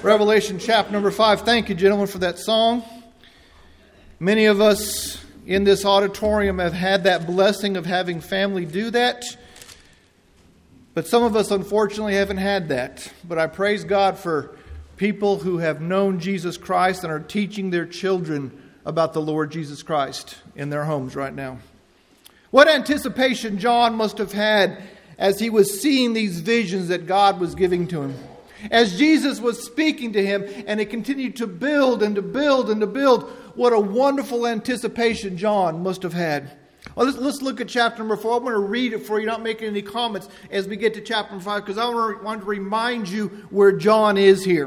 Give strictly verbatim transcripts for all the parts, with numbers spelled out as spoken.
Revelation chapter number five. Thank you, gentlemen, for that song. Many of us in this auditorium have had that blessing of having family do that. But some of us, unfortunately, haven't had that. But I praise God for people who have known Jesus Christ and are teaching their children about the Lord Jesus Christ in their homes right now. What anticipation John must have had as he was seeing these visions that God was giving to him. As Jesus was speaking to him, and it continued to build and to build and to build, what a wonderful anticipation John must have had. Well, let's, let's look at chapter number four. I'm going to read it for you, not making any comments as we get to chapter number five, because I want to, want to remind you where John is here.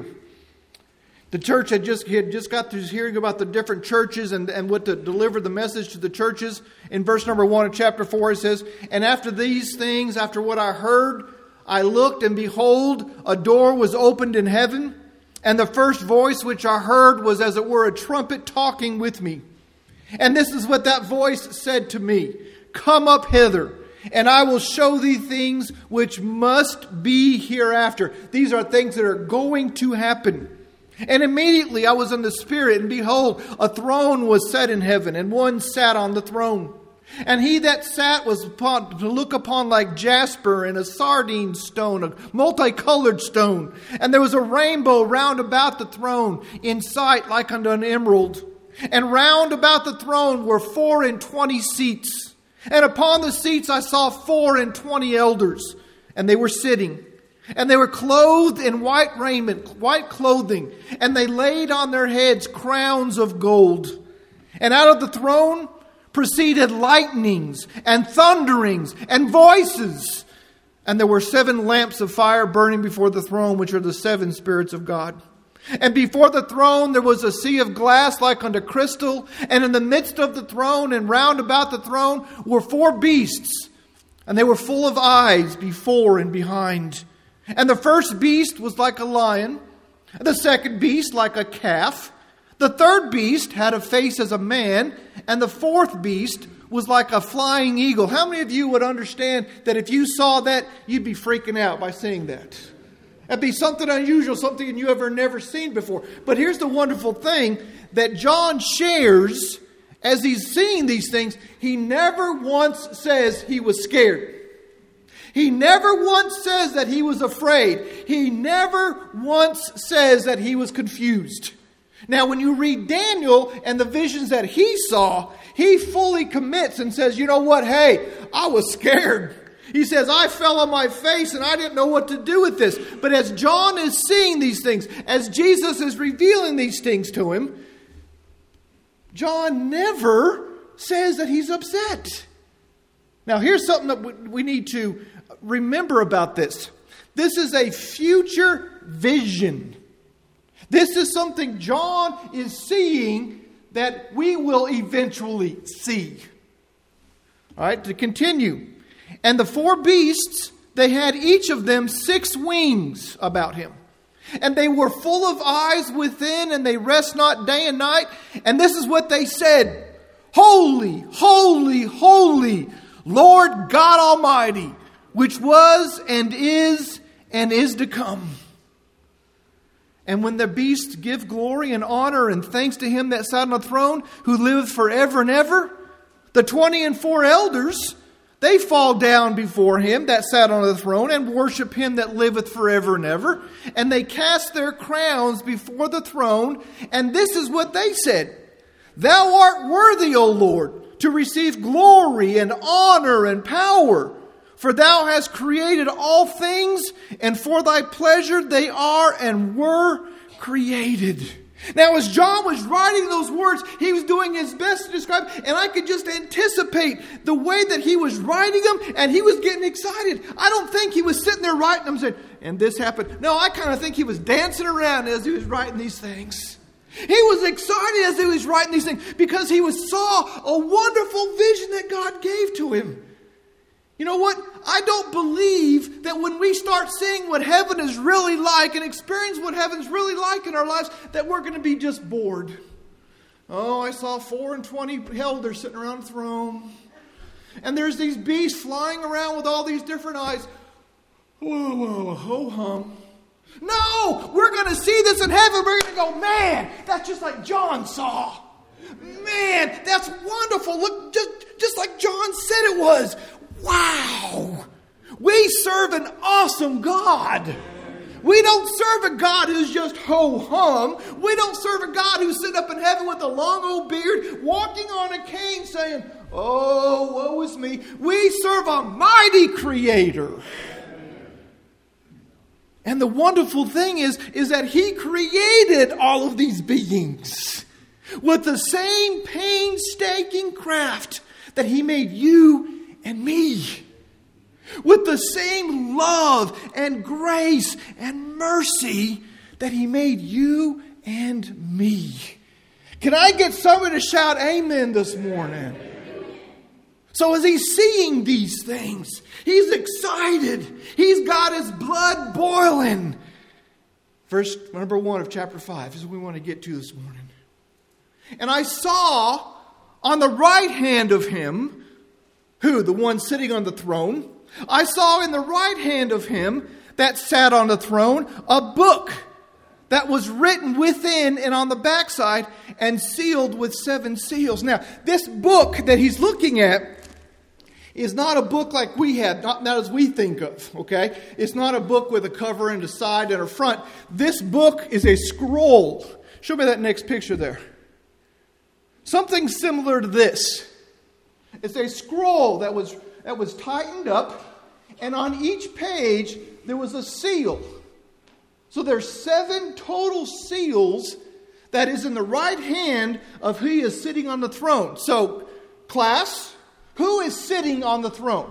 The church had just, had just got through hearing about the different churches and, and what to deliver the message to the churches. In verse number one of chapter four, it says, "And after these things, after what I heard, I looked, and behold, a door was opened in heaven. And the first voice which I heard was as it were a trumpet talking with me. And this is what that voice said to me. Come up hither, and I will show thee things which must be hereafter." These are things that are going to happen. "And immediately I was in the Spirit, and behold, a throne was set in heaven, and one sat on the throne. And he that sat was upon, to look upon like jasper and a sardine stone, a multicolored stone. And there was a rainbow round about the throne, in sight like unto an emerald. And round about the throne were four and twenty seats. And upon the seats I saw four and twenty elders, and they were sitting. And they were clothed in white raiment, white clothing, and they laid on their heads crowns of gold. And out of the throne proceeded lightnings and thunderings and voices. And there were seven lamps of fire burning before the throne, which are the seven spirits of God. And before the throne there was a sea of glass like unto crystal. And in the midst of the throne and round about the throne were four beasts. And they were full of eyes before and behind. And the first beast was like a lion. The second beast like a calf. The third beast had a face as a man. And the fourth beast was like a flying eagle. How many of you would understand that if you saw that, you'd be freaking out by seeing that? That'd be something unusual, something you ever never seen before. But here's the wonderful thing that John shares as he's seeing these things. He never once says he was scared. He never once says that he was afraid. He never once says that he was confused. Now, when you read Daniel and the visions that he saw, he fully commits and says, you know what? Hey, I was scared. He says, I fell on my face and I didn't know what to do with this. But as John is seeing these things, as Jesus is revealing these things to him, John never says that he's upset. Now, here's something that we need to remember about this. This is a future vision. This is something John is seeing that we will eventually see. All right, to continue. And the four beasts, they had each of them six wings about him. And they were full of eyes within, and they rest not day and night. And this is what they said. Holy, holy, holy, Lord God Almighty, which was and is and is to come. And when the beasts give glory and honor and thanks to him that sat on the throne, who liveth forever and ever, the twenty and four elders, they fall down before him that sat on the throne and worship him that liveth forever and ever. And they cast their crowns before the throne. And this is what they said. Thou art worthy, O Lord, to receive glory and honor and power. For thou hast created all things, and for thy pleasure they are and were created. Now, as John was writing those words, he was doing his best to describe, and I could just anticipate the way that he was writing them, and he was getting excited. I don't think he was sitting there writing them saying, and this happened. No, I kind of think he was dancing around as he was writing these things. He was excited as he was writing these things because he was saw a wonderful vision that God gave to him. You know what? I don't believe that when we start seeing what heaven is really like and experience what heaven's really like in our lives, that we're going to be just bored. Oh, I saw four and twenty elders sitting around the throne. And there's these beasts flying around with all these different eyes. Whoa, whoa, ho hum. No, we're going to see this us in heaven, we're going to go, man, that's just like John saw. Man, that's wonderful. Look, just, just like John said it was. Wow. We serve an awesome God. We don't serve a God who's just ho-hum. We don't serve a God who's sitting up in heaven with a long old beard, walking on a cane saying, oh, woe is me. We serve a mighty Creator. And the wonderful thing is, is that He created all of these beings with the same painstaking craft that He made you and me. With the same love and grace and mercy that He made you and me. Can I get somebody to shout amen this morning? So as he's seeing these things, he's excited. He's got his blood boiling. Verse number one of chapter five is what we want to get to this morning. And I saw on the right hand of Him, who? The one sitting on the throne. I saw in the right hand of Him that sat on the throne a book that was written within and on the backside and sealed with seven seals. Now, this book that he's looking at is not a book like we have, not, not as we think of, okay? It's not a book with a cover and a side and a front. This book is a scroll. Show me that next picture there. Something similar to this. It's a scroll that was that was tightened up, and on each page there was a seal. So there's seven total seals that is in the right hand of who is sitting on the throne. So, class, who is sitting on the throne?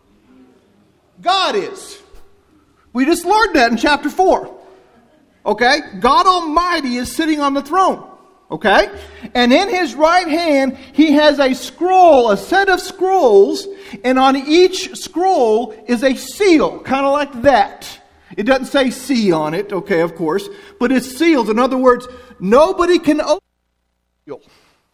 God is. We just learned that in chapter four. Okay? God Almighty is sitting on the throne. Okay? And in His right hand, He has a scroll, a set of scrolls, and on each scroll is a seal, kind of like that. It doesn't say C on it, okay, of course, but it's sealed. In other words, nobody can open the seal.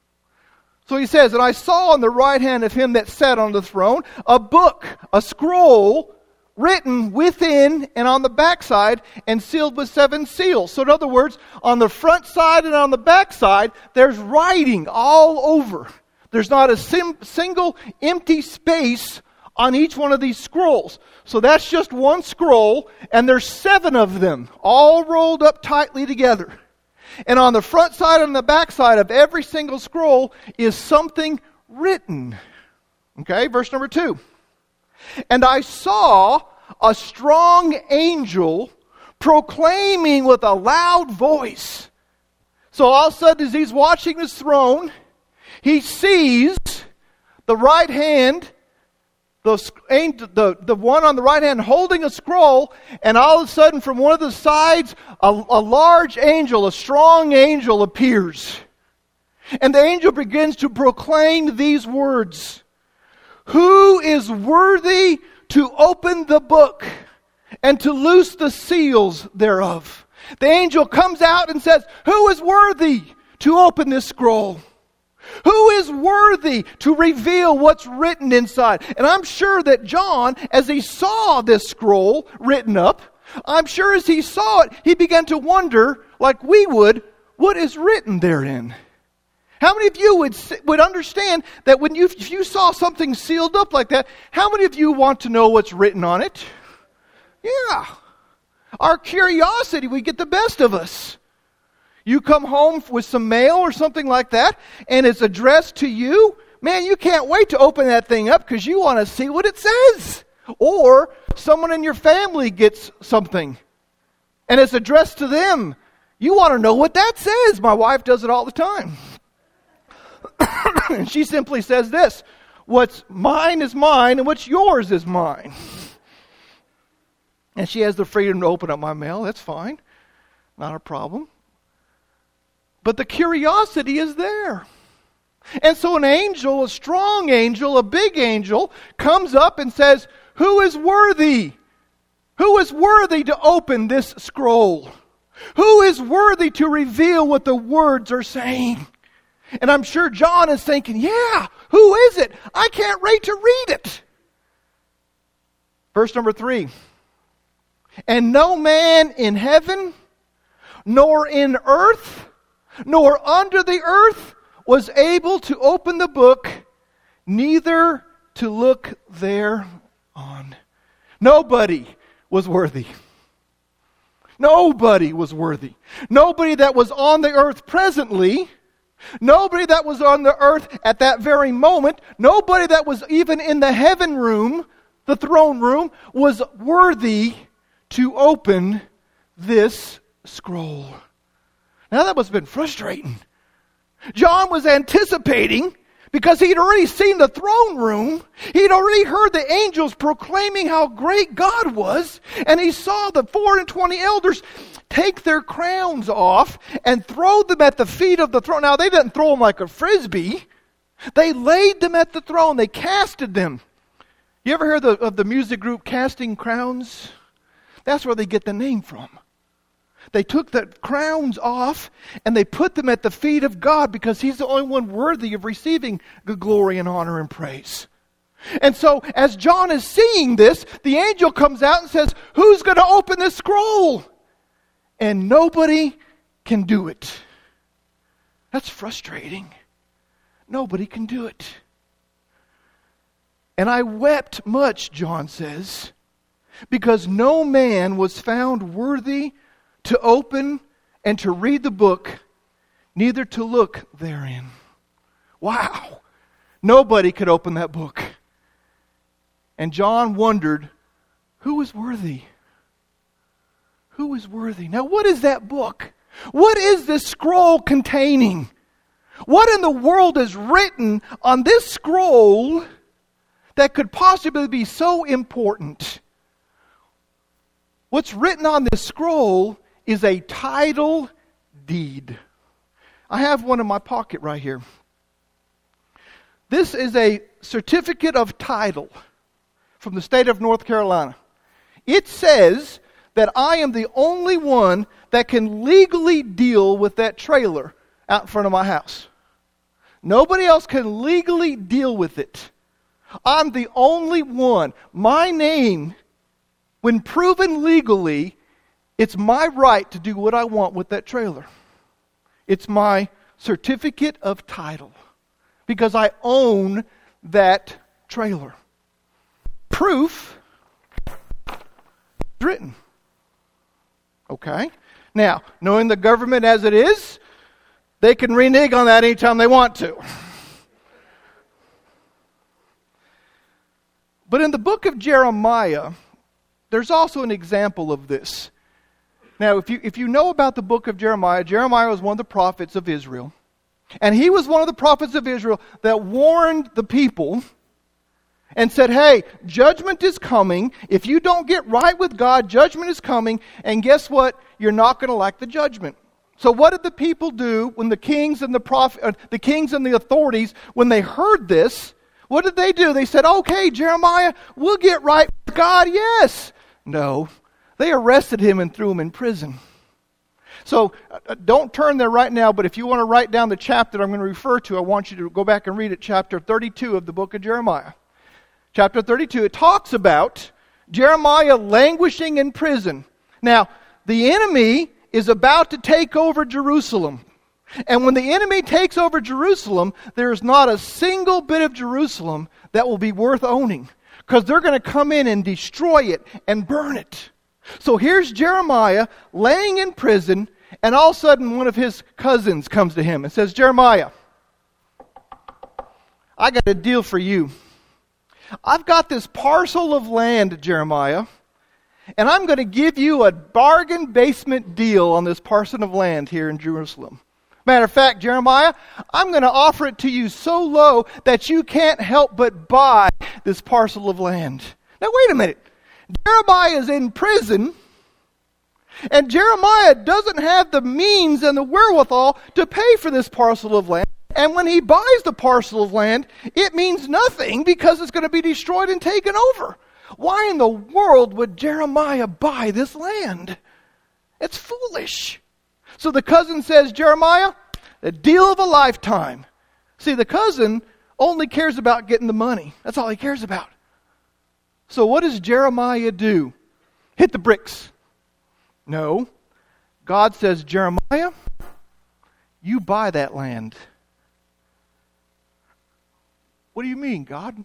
So he says, and I saw on the right hand of Him that sat on the throne a book, a scroll, written within and on the backside and sealed with seven seals. So in other words, on the front side and on the backside, there's writing all over. There's not a sim- single empty space on each one of these scrolls. So that's just one scroll, and there's seven of them, all rolled up tightly together. And on the front side and the back side of every single scroll is something written. Okay, verse number two. And I saw a strong angel proclaiming with a loud voice. So all of a sudden, as he's watching this throne, he sees the right hand, the, the, the one on the right hand holding a scroll, and all of a sudden from one of the sides, a, a large angel, a strong angel appears. And the angel begins to proclaim these words. Who is worthy to open the book and to loose the seals thereof? The angel comes out and says, who is worthy to open this scroll? Who is worthy to reveal what's written inside? And I'm sure that John, as he saw this scroll written up, I'm sure as he saw it, he began to wonder, like we would, what is written therein? How many of you would would understand that when you if you saw something sealed up like that, how many of you want to know what's written on it? Yeah. Our curiosity would get the best of us. You come home with some mail or something like that, and it's addressed to you. Man, you can't wait to open that thing up because you want to see what it says. Or someone in your family gets something, and it's addressed to them. You want to know what that says. My wife does it all the time. And she simply says this, what's mine is mine and what's yours is mine. And she has the freedom to open up my mail. That's fine. Not a problem. But the curiosity is there. And so an angel, a strong angel, a big angel, comes up and says, who is worthy? Who is worthy to open this scroll? Who is worthy to reveal what the words are saying? And I'm sure John is thinking, yeah, who is it? I can't wait to read it. Verse number three. And no man in heaven nor in earth, nor under the earth was able to open the book, neither to look thereon. Nobody was worthy. Nobody was worthy. Nobody that was on the earth presently, nobody that was on the earth at that very moment, nobody that was even in the heaven room, the throne room, was worthy to open this scroll. Now that must have been frustrating. John was anticipating, because he'd already seen the throne room, he'd already heard the angels proclaiming how great God was, and he saw the four and twenty elders take their crowns off and throw them at the feet of the throne. Now they didn't throw them like a frisbee. They laid them at the throne. They casted them. You ever hear the, of the music group Casting Crowns? That's where they get the name from. They took the crowns off and they put them at the feet of God because He's the only one worthy of receiving the glory and honor and praise. And so as John is seeing this, the angel comes out and says, who's going to open this scroll? And nobody can do it. That's frustrating. Nobody can do it. And I wept much, John says, because no man was found worthy to open and to read the book, neither to look therein. Wow. Nobody could open that book. And John wondered, who is worthy? Who is worthy? Now, what is that book? What is this scroll containing? What in the world is written on this scroll that could possibly be so important? What's written on this scroll is a title deed. I have one in my pocket right here. This is a certificate of title from the state of North Carolina. It says that I am the only one that can legally deal with that trailer out in front of my house. Nobody else can legally deal with it. I'm the only one. My name, when proven legally, it's my right to do what I want with that trailer. It's my certificate of title because I own that trailer. Proof is written. Okay? Now, knowing the government as it is, they can renege on that anytime they want to. But in the book of Jeremiah, there's also an example of this. Now, if you if you know about the book of Jeremiah, Jeremiah was one of the prophets of Israel. And he was one of the prophets of Israel that warned the people and said, hey, judgment is coming. If you don't get right with God, judgment is coming. And guess what? You're not going to like the judgment. So what did the people do when the kings and the prophet, uh, the kings and the authorities, when they heard this, what did they do? They said, okay, Jeremiah, we'll get right with God, yes. No. They arrested him and threw him in prison. So uh, don't turn there right now, but if you want to write down the chapter that I'm going to refer to, I want you to go back and read it, chapter thirty-two of the book of Jeremiah. Chapter thirty-two, it talks about Jeremiah languishing in prison. Now, the enemy is about to take over Jerusalem. And when the enemy takes over Jerusalem, there's not a single bit of Jerusalem that will be worth owning, because they're going to come in and destroy it and burn it. So here's Jeremiah laying in prison, and all of a sudden one of his cousins comes to him and says, Jeremiah, I got a deal for you. I've got this parcel of land, Jeremiah, and I'm going to give you a bargain basement deal on this parcel of land here in Jerusalem. Matter of fact, Jeremiah, I'm going to offer it to you so low that you can't help but buy this parcel of land. Now wait a minute. Jeremiah is in prison, and Jeremiah doesn't have the means and the wherewithal to pay for this parcel of land. And when he buys the parcel of land, it means nothing because it's going to be destroyed and taken over. Why in the world would Jeremiah buy this land? It's foolish. So the cousin says, Jeremiah, a deal of a lifetime. See, the cousin only cares about getting the money. That's all he cares about. So what does Jeremiah do? Hit the bricks? No. God says, Jeremiah, you buy that land. What do you mean, God?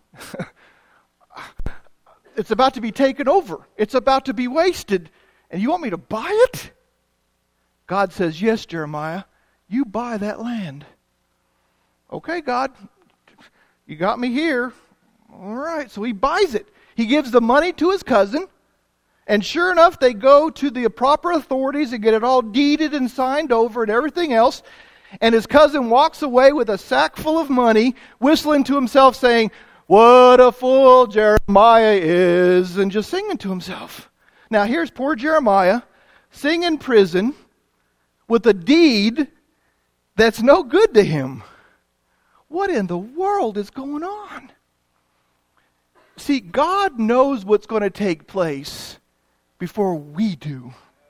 It's about to be taken over. It's about to be wasted. And you want me to buy it? God says, yes, Jeremiah, you buy that land. Okay, God, you got me here. All right, so he buys it. He gives the money to his cousin. And sure enough, they go to the proper authorities and get it all deeded and signed over and everything else. And his cousin walks away with a sack full of money, whistling to himself saying, what a fool Jeremiah is, and just singing to himself. Now here's poor Jeremiah sitting in prison with a deed that's no good to him. What in the world is going on? See, God knows what's going to take place before we do.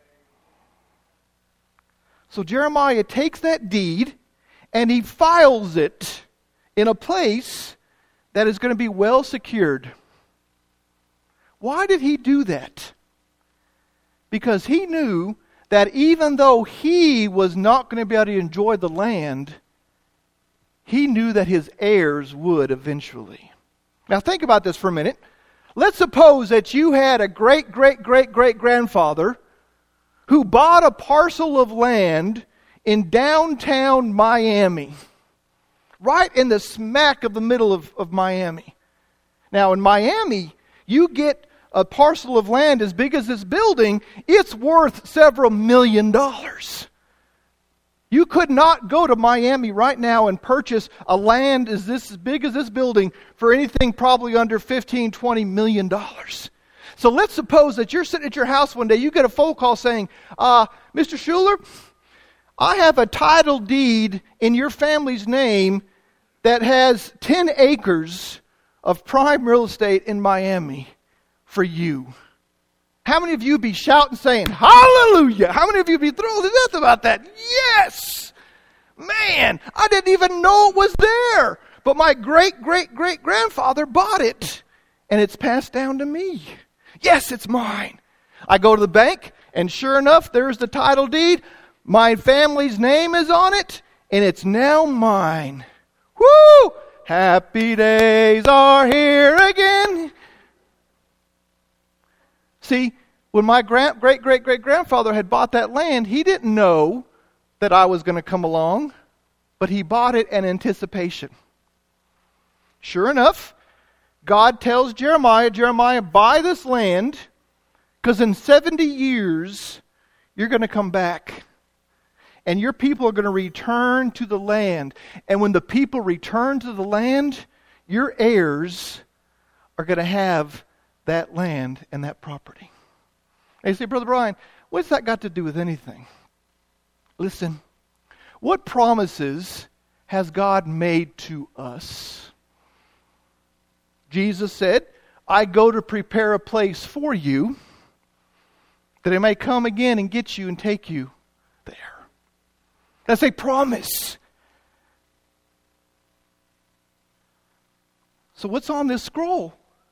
So Jeremiah takes that deed and he files it in a place that is going to be well secured. Why did he do that? Because he knew that even though he was not going to be able to enjoy the land, he knew that his heirs would eventually. Now think about this for a minute. Let's suppose that you had a great, great, great, great grandfather who bought a parcel of land in downtown Miami, right in the smack of the middle of, of Miami. Now in Miami, you get a parcel of land as big as this building, it's worth several million dollars. You could not go to Miami right now and purchase a land as this as big as this building for anything probably under fifteen, twenty million dollars. So let's suppose that you're sitting at your house one day, you get a phone call saying, uh, Mister Schuler, I have a title deed in your family's name that has ten acres of prime real estate in Miami for you. How many of you be shouting saying, hallelujah? How many of you be thrilled to death about that? Yes! Man, I didn't even know it was there. But my great, great, great grandfather bought it. And it's passed down to me. Yes, it's mine. I go to the bank, and sure enough, there's the title deed. My family's name is on it, and it's now mine. Woo! Happy days are here again. See, when my grand, great, great, great grandfather had bought that land, he didn't know that I was going to come along, but he bought it in anticipation. Sure enough, God tells Jeremiah, Jeremiah, buy this land, because in seventy years, you're going to come back. And your people are going to return to the land. And when the people return to the land, your heirs are going to have that land and that property. And you say, Brother Brian, what's that got to do with anything? Listen, what promises has God made to us? Jesus said, I go to prepare a place for you, that I may come again and get you and take you there. That's a promise. So what's on this scroll?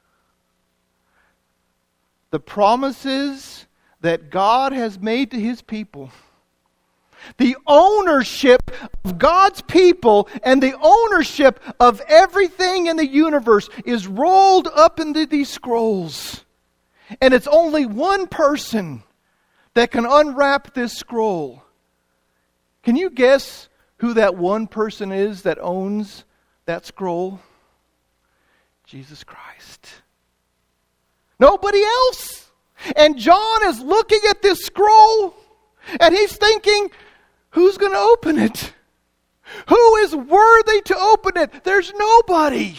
The promises that God has made to His people. The ownership of God's people and the ownership of everything in the universe is rolled up into these scrolls. And it's only one person that can unwrap this scroll. Can you guess who that one person is that owns that scroll? Jesus Christ. Nobody else. And John is looking at this scroll and he's thinking, who's going to open it? Who is worthy to open it? There's nobody.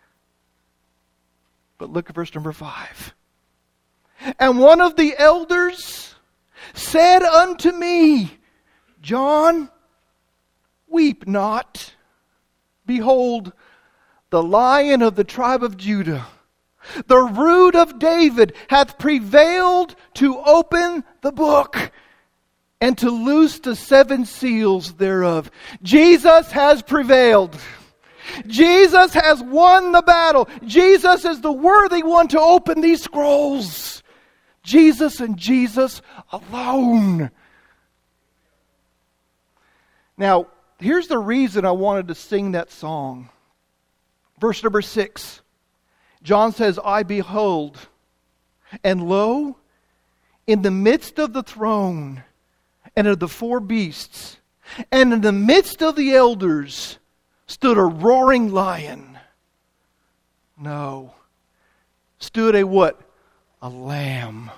But look at verse number five. And one of the elders said unto me, John, weep not. Behold, the Lion of the tribe of Judah, the Root of David, hath prevailed to open the book and to loose the seven seals thereof. Jesus has prevailed. Jesus has won the battle. Jesus is the worthy one to open these scrolls. Jesus and Jesus alone. Now, here's the reason I wanted to sing that song. Verse number six. John says, I behold, and lo, in the midst of the throne and of the four beasts, and in the midst of the elders, stood a roaring lion. No. Stood a what? A lamb.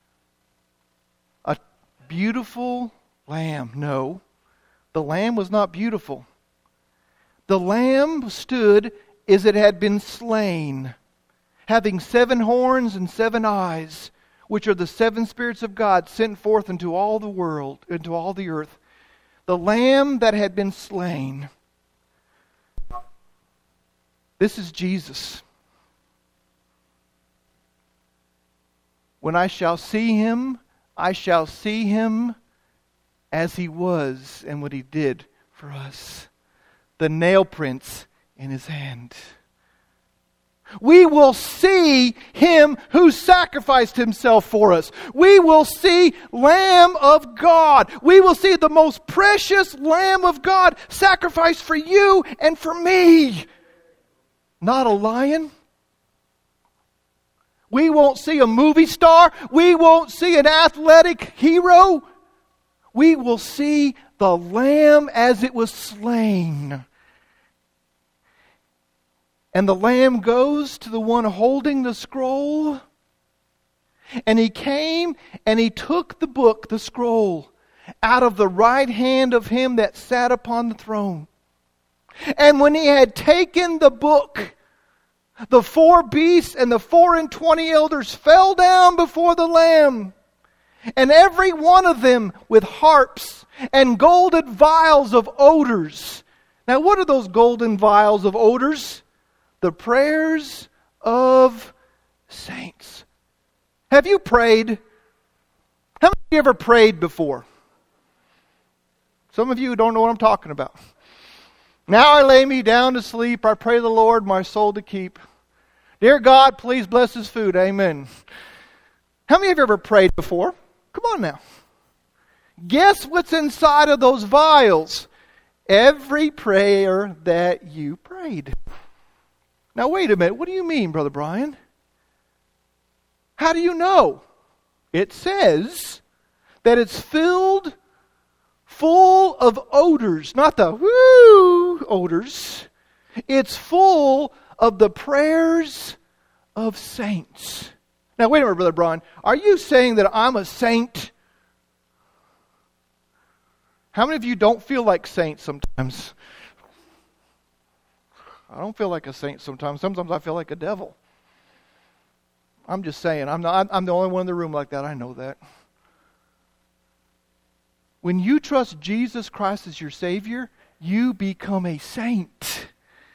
A beautiful lamb. No. The lamb was not beautiful. The lamb stood as it had been slain, having seven horns and seven eyes, which are the seven spirits of God sent forth into all the world, into all the earth. The lamb that had been slain. This is Jesus. When I shall see him, I shall see him as he was and what he did for us. The nail prints in his hand. We will see him who sacrificed himself for us. We will see Lamb of God. We will see the most precious Lamb of God sacrificed for you and for me. Not a lion. We won't see a movie star. We won't see an athletic hero. We will see the Lamb as it was slain. And the Lamb goes to the one holding the scroll. And he came and he took the book, the scroll, out of the right hand of him that sat upon the throne. And when he had taken the book, the four beasts and the four and twenty elders fell down before the Lamb. And every one of them with harps and golden vials of odors. Now what are those golden vials of odors? The prayers of saints. Have you prayed? How many of you ever prayed before? Some of you don't know what I'm talking about. Now I lay me down to sleep. I pray the Lord my soul to keep. Dear God, please bless His food. Amen. How many of you ever prayed before? Come on now. Guess what's inside of those vials? Every prayer that you prayed. Now wait a minute. What do you mean, Brother Brian? How do you know? It says that it's filled full of odors. Not the woo odors. It's full of the prayers of saints. Now wait a minute, Brother Brian. Are you saying that I'm a saint? How many of you don't feel like saints sometimes? I don't feel like a saint sometimes. Sometimes I feel like a devil. I'm just saying. I'm not, I'm the only one in the room like that. I know that. When you trust Jesus Christ as your Savior, you become a saint.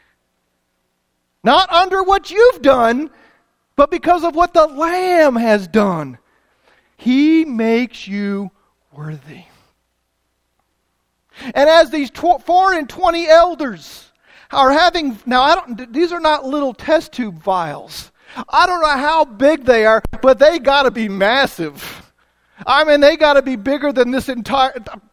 Not under what you've done, but because of what the Lamb has done. He makes you worthy. And as these tw- four and twenty elders are having, now I don't, these are not little test tube vials. I don't know how big they are, but they got to be massive. I mean, they got to be bigger than this entire,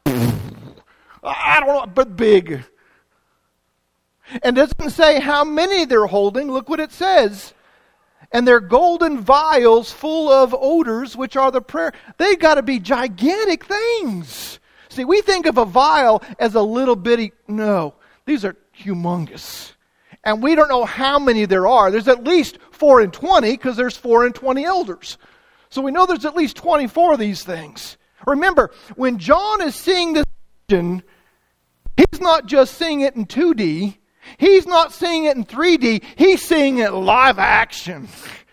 I don't know, but big. And it doesn't say how many they're holding. Look what it says. And they're golden vials full of odors, which are the prayer. They got to be gigantic things. See, we think of a vial as a little bitty. No, these are humongous. And we don't know how many there are. There's at least four and twenty because there's four and twenty elders. So we know there's at least twenty-four of these things. Remember, when John is seeing this vision, he's not just seeing it in two D. He's not seeing it in three D. He's seeing it live action.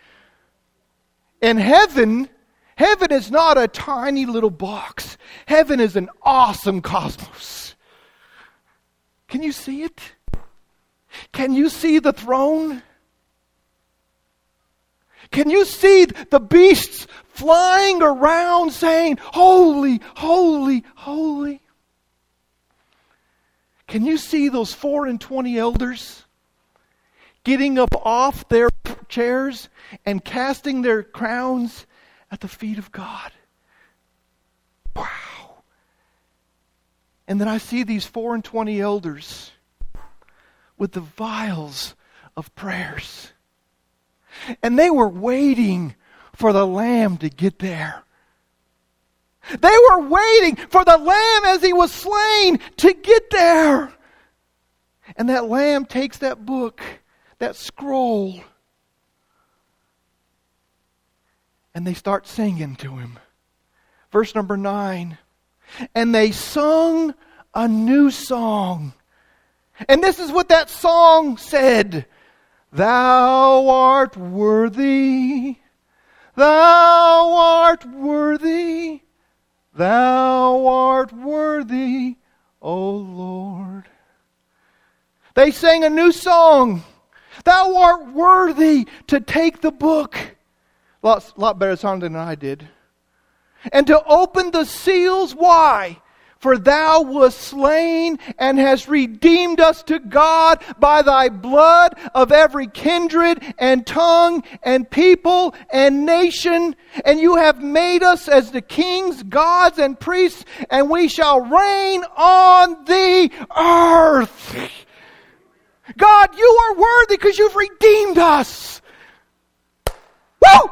In heaven, heaven is not a tiny little box. Heaven is an awesome cosmos. Can you see it? Can you see the throne? Can you see the beasts flying around saying, holy, holy, holy? Can you see those four and twenty elders getting up off their chairs and casting their crowns at the feet of God? Wow. And then I see these four and twenty elders with the vials of prayers. And they were waiting for the Lamb to get there. They were waiting for the Lamb as he was slain to get there. And that Lamb takes that book, that scroll, and they start singing to him. Verse number nine. And they sung a new song. And this is what that song said. Thou art worthy. Thou art worthy. Thou art worthy, O Lord. They sang a new song. Thou art worthy to take the book. A lot, lot better song than I did. And to open the seals. Why? For thou wast slain and hast redeemed us to God by thy blood of every kindred and tongue and people and nation. And you have made us as the kings, gods, and priests, and we shall reign on the earth. God, you are worthy because you've redeemed us. Woo!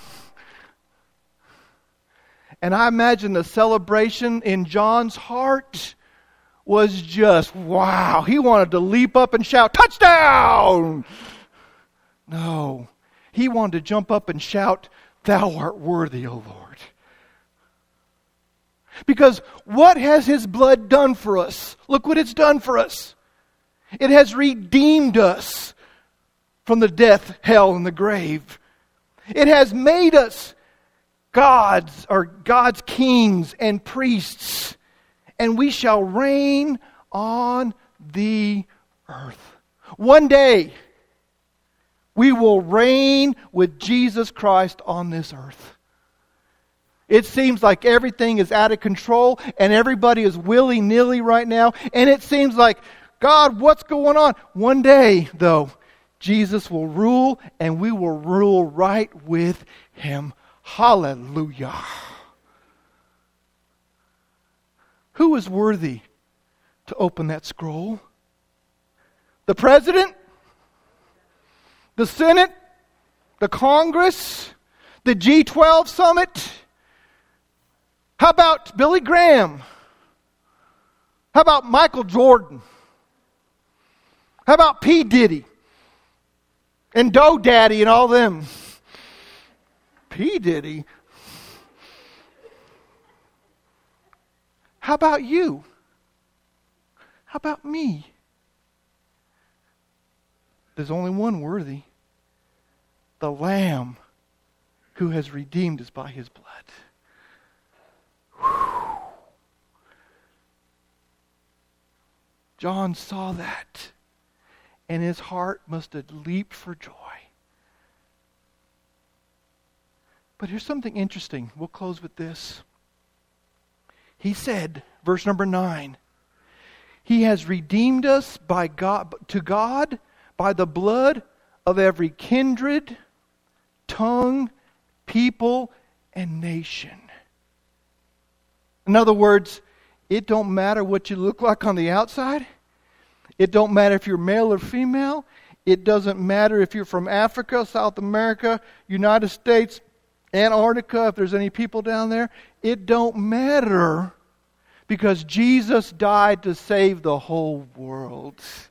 And I imagine the celebration in John's heart was just, wow. He wanted to leap up and shout, touchdown! No. He wanted to jump up and shout, thou art worthy, O Lord. Because what has His blood done for us? Look what it's done for us. It has redeemed us from the death, hell, and the grave. It has made us gods, or God's kings and priests, and we shall reign on the earth. One day, we will reign with Jesus Christ on this earth. It seems like everything is out of control, and everybody is willy-nilly right now, and it seems like, God, what's going on? One day, though, Jesus will rule, and we will rule right with Him. Hallelujah. Who is worthy to open that scroll? The president? The Senate? The Congress? The G twelve summit? How about Billy Graham? How about Michael Jordan? How about P. Diddy? And Doe Daddy and all them? P. Diddy? How about you? How about me? There's only one worthy. The Lamb who has redeemed us by His blood. Whew. John saw that, and his heart must have leaped for joy. But here's something interesting. We'll close with this. He said, verse number nine, He has redeemed us by God, to God by the blood of every kindred, tongue, people, and nation. In other words, it don't matter what you look like on the outside. It don't matter if you're male or female. It doesn't matter if you're from Africa, South America, United States, Antarctica, if there's any people down there. It don't matter because Jesus died to save the whole world.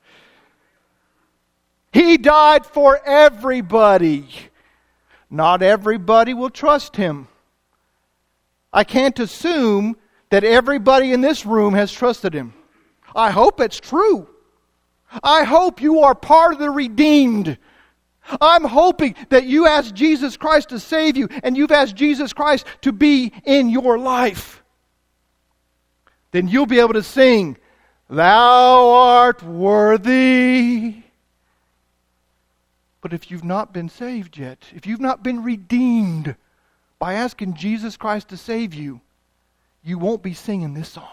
He died for everybody. Not everybody will trust Him. I can't assume that everybody in this room has trusted Him. I hope it's true. I hope you are part of the redeemed. I'm hoping that you asked Jesus Christ to save you and you've asked Jesus Christ to be in your life. Then you'll be able to sing, Thou art worthy. But if you've not been saved yet, if you've not been redeemed by asking Jesus Christ to save you, you won't be singing this song.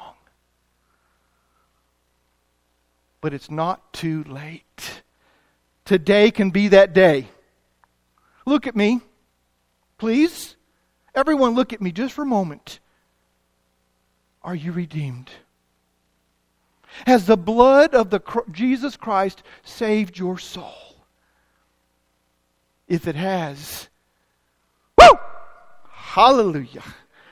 But it's not too late. Today can be that day. Look at me, please. Everyone look at me just for a moment. Are you redeemed? Has the blood of the Jesus Christ saved your soul? If it has, woo! Hallelujah.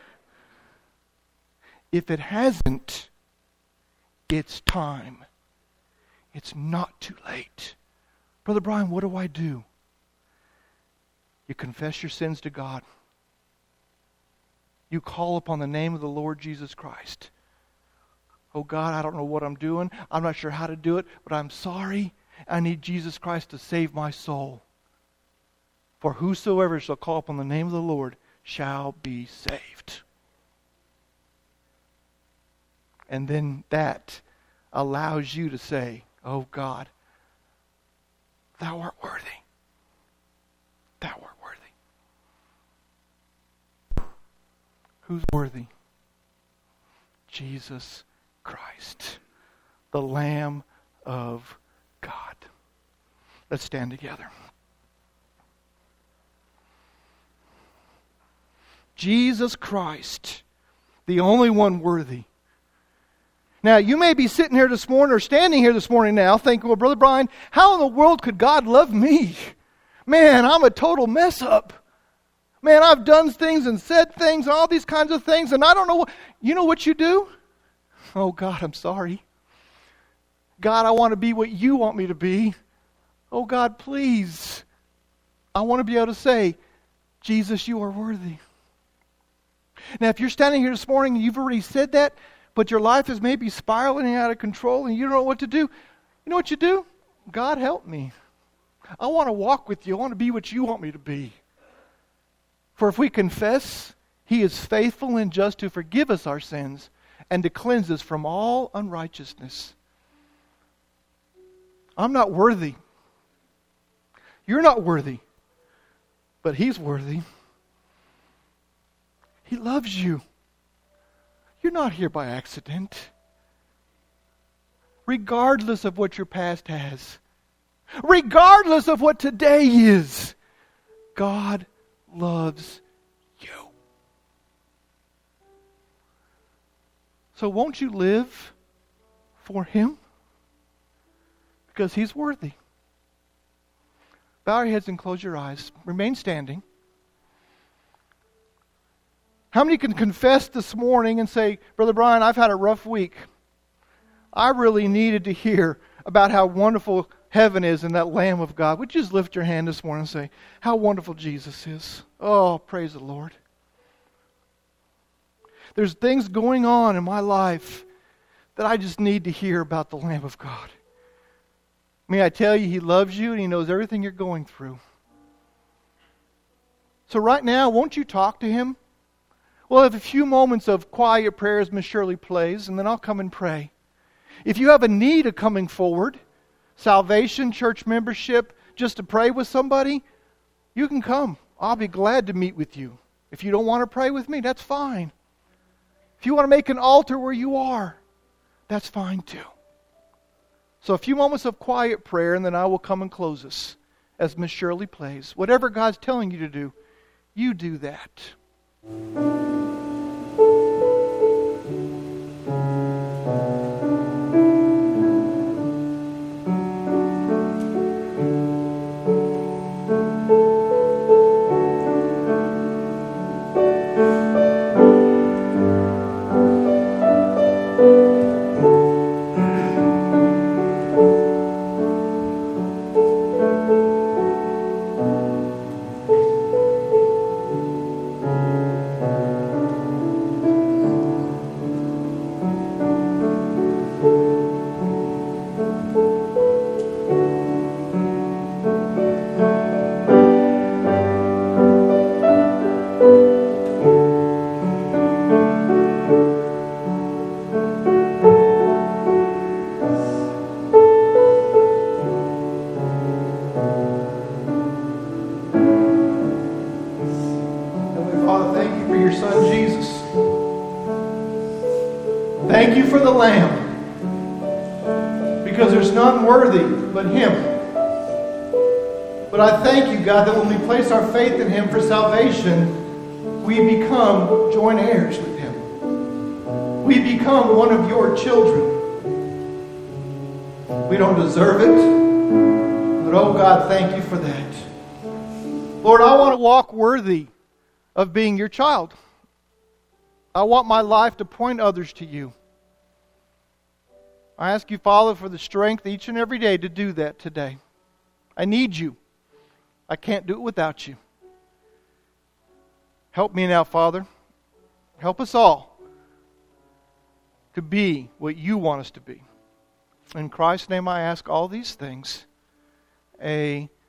If it hasn't, it's time. It's not too late. Brother Brian, what do I do? You confess your sins to God. You call upon the name of the Lord Jesus Christ. Oh God, I don't know what I'm doing. I'm not sure how to do it, but I'm sorry. I need Jesus Christ to save my soul. For whosoever shall call upon the name of the Lord shall be saved. And then that allows you to say, oh God, thou art worthy. Thou art worthy. Who's worthy? Jesus Christ, the Lamb of God. Let's stand together. Jesus Christ, the only one worthy. Now, you may be sitting here this morning or standing here this morning now thinking, well, Brother Brian, how in the world could God love me? Man, I'm a total mess up. Man, I've done things and said things and all these kinds of things, and I don't know what... You know what you do? Oh, God, I'm sorry. God, I want to be what you want me to be. Oh, God, please. I want to be able to say, Jesus, you are worthy. Now, if you're standing here this morning and you've already said that, but your life is maybe spiraling out of control and you don't know what to do, you know what you do? God, help me. I want to walk with you. I want to be what you want me to be. For if we confess, He is faithful and just to forgive us our sins and to cleanse us from all unrighteousness. I'm not worthy. You're not worthy. But He's worthy. He loves you. You're not here by accident. Regardless of what your past has. Regardless of what today is. God loves you. So won't you live for Him? Because He's worthy. Bow your heads and close your eyes. Remain standing. How many can confess this morning and say, Brother Brian, I've had a rough week. I really needed to hear about how wonderful heaven is and that Lamb of God. Would you just lift your hand this morning and say, how wonderful Jesus is. Oh, praise the Lord. There's things going on in my life that I just need to hear about the Lamb of God. May I tell you, He loves you and He knows everything you're going through. So right now, won't you talk to Him? We'll have a few moments of quiet prayer as Miss Shirley plays, and then I'll come and pray. If you have a need of coming forward, salvation, church membership, just to pray with somebody, you can come. I'll be glad to meet with you. If you don't want to pray with me, that's fine. If you want to make an altar where you are, that's fine too. So a few moments of quiet prayer, and then I will come and close us as Miss Shirley plays. Whatever God's telling you to do, you do that. Thank you for the Lamb, because there's none worthy but Him. But I thank you, God, that when we place our faith in Him for salvation, we become joint heirs with Him. We become one of your children. We don't deserve it. But oh God, thank you for that. Lord, I want to walk worthy of being your child. I want my life to point others to you. I ask you, Father, for the strength each and every day to do that today. I need you. I can't do it without you. Help me now, Father. Help us all to be what you want us to be. In Christ's name I ask all these things. Amen.